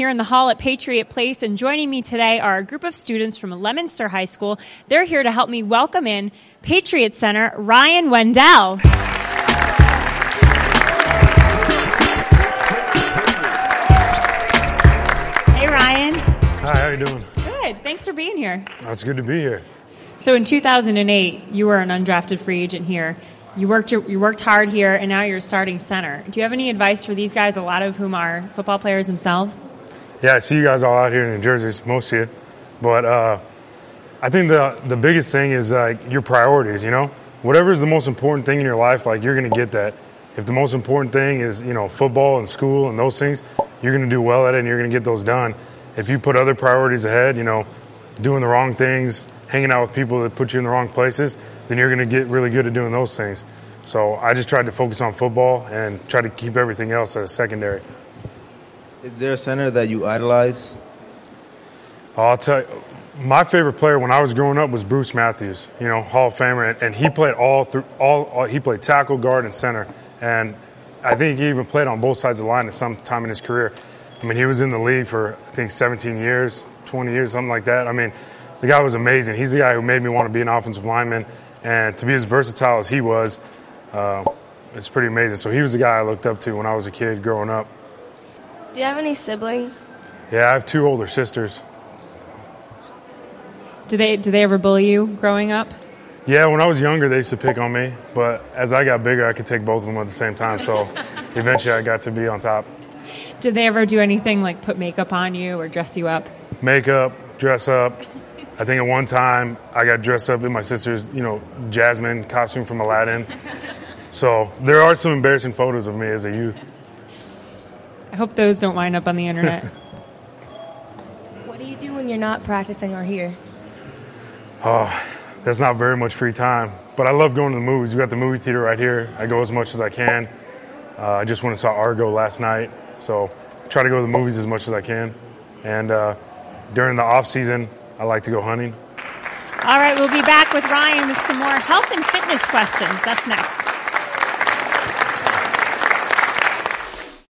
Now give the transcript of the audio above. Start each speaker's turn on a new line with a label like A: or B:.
A: here in the hall at Patriot Place, and joining me today are a group of students from Leominster High School. They're here to help me welcome in Patriot Center Ryan Wendell. Hey, Ryan.
B: Hi, how you doing?
A: Good. Thanks for being here.
B: It's good to be here.
A: So in 2008, you were an undrafted free agent here. You worked hard here, and now you're a starting center. Do you have any advice for these guys, a lot of whom are football players themselves?
B: Yeah, I see you guys all out here in New Jersey, most of you. But I think the biggest thing is your priorities, you know? Whatever is the most important thing in your life, you're going to get that. If the most important thing is, football and school and those things, you're going to do well at it and you're going to get those done. If you put other priorities ahead, doing the wrong things, hanging out with people that put you in the wrong places, then you're going to get really good at doing those things. So I just tried to focus on football and try to keep everything else as secondary.
C: Is there a center that you idolize?
B: I'll tell you, my favorite player when I was growing up was Bruce Matthews, Hall of Famer, and he played he played tackle, guard, and center. And I think he even played on both sides of the line at some time in his career. I mean, he was in the league for, I think, 17 years, 20 years, something like that. I mean, the guy was amazing. He's the guy who made me want to be an offensive lineman. And to be as versatile as he was, it's pretty amazing. So he was the guy I looked up to when I was a kid growing up.
D: Do you have any siblings?
B: Yeah, I have two older sisters.
A: Do they ever bully you growing up?
B: Yeah, when I was younger, they used to pick on me. But as I got bigger, I could take both of them at the same time. So eventually I got to be on top.
A: Did they ever do anything like put makeup on you or dress you up?
B: Makeup, dress up. I think at one time I got dressed up in my sister's, Jasmine costume from Aladdin. So there are some embarrassing photos of me as a youth.
A: I hope those don't wind up on the internet.
D: What do you do when you're not practicing or here?
B: Oh, that's not very much free time. But I love going to the movies. We got the movie theater right here. I go as much as I can. I just went and saw Argo last night. So I try to go to the movies as much as I can. And during the off season, I like to go hunting.
A: All right, we'll be back with Ryan with some more health and fitness questions. That's next.